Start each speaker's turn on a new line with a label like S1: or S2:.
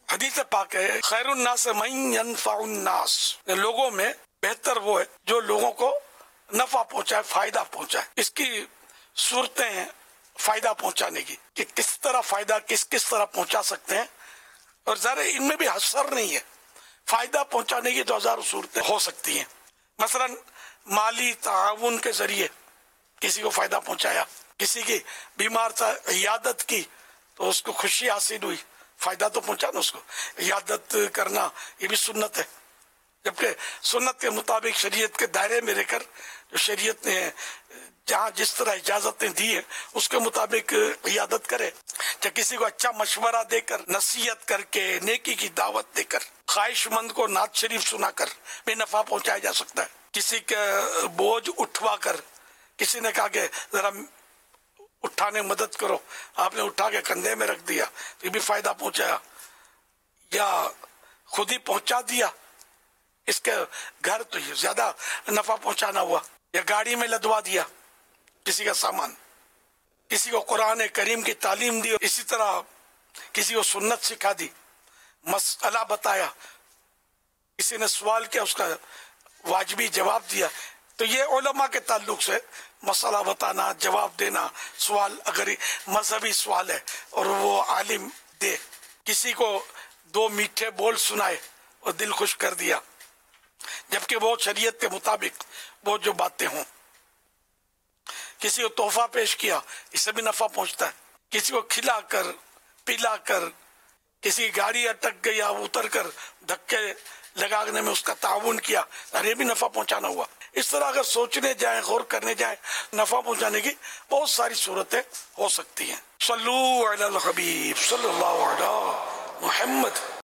S1: حدیث پاک ہے خیر الناس من ینفع الناس، لوگوں میں بہتر وہ ہے جو لوگوں کو نفع پہنچائے، فائدہ پہنچائے۔ اس کی صورتیں ہیں فائدہ پہنچانے کی کہ کس طرح فائدہ کس طرح پہنچا سکتے ہیں، اور ظاہر ان میں بھی حصر نہیں ہے، فائدہ پہنچانے کی تو ہزاروں صورتیں ہو سکتی ہیں۔ مثلا مالی تعاون کے ذریعے کسی کو فائدہ پہنچایا، کسی کی بیمار تھا عیادت کی تو اس کو خوشی حاصل ہوئی، فائدہ تو پہنچا نا اس کو۔ عیادت کرنا یہ بھی سنت ہے، جبکہ سنت کے مطابق شریعت کے دائرے میں رہ کر جو شریعت نے جہاں جس طرح اجازتیں دی ہیں اس کے مطابق عیادت کرے، یا کسی کو اچھا مشورہ دے کر، نصیحت کر کے، نیکی کی دعوت دے کر، خواہش مند کو نعت شریف سنا کر بھی نفع پہنچایا جا سکتا ہے۔ کسی کا بوجھ اٹھوا کر، کسی نے کہا کہ ذرا اٹھانے مدد کرو، آپ نے اٹھا کے کندھے میں رکھ دیا، یہ بھی فائدہ پہنچایا، یا خود ہی پہنچا دیا، اس کے گھر تو یہ زیادہ نفع پہنچانا ہوا، یا گاڑی میں لدوا دیا کسی کا سامان، کسی کو قرآن کریم کی تعلیم دی، اسی طرح کسی کو سنت سکھا دی، مسئلہ بتایا، کسی نے سوال کیا اس کا واجبی جواب دیا، تو یہ علماء کے تعلق سے مسئلہ بتانا، جواب دینا، سوال اگر مذہبی سوال ہے اور وہ عالم دے، کسی کو دو میٹھے بول سنائے اور دل خوش کر دیا، جبکہ وہ شریعت کے مطابق وہ جو باتیں ہوں، کسی کو تحفہ پیش کیا، اس سے بھی نفع پہنچتا ہے، کسی کو کھلا کر پلا کر، کسی کی گاڑی اٹک گئی آپ اتر کر دھکے لگانے میں اس کا تعاون کیا، یہ بھی نفع پہنچانا ہوا۔ اس طرح اگر سوچنے جائیں، غور کرنے جائیں، نفع پہنچانے کی بہت ساری صورتیں ہو سکتی ہیں۔ صلو علی الحبیب صلی اللہ علیہ محمد۔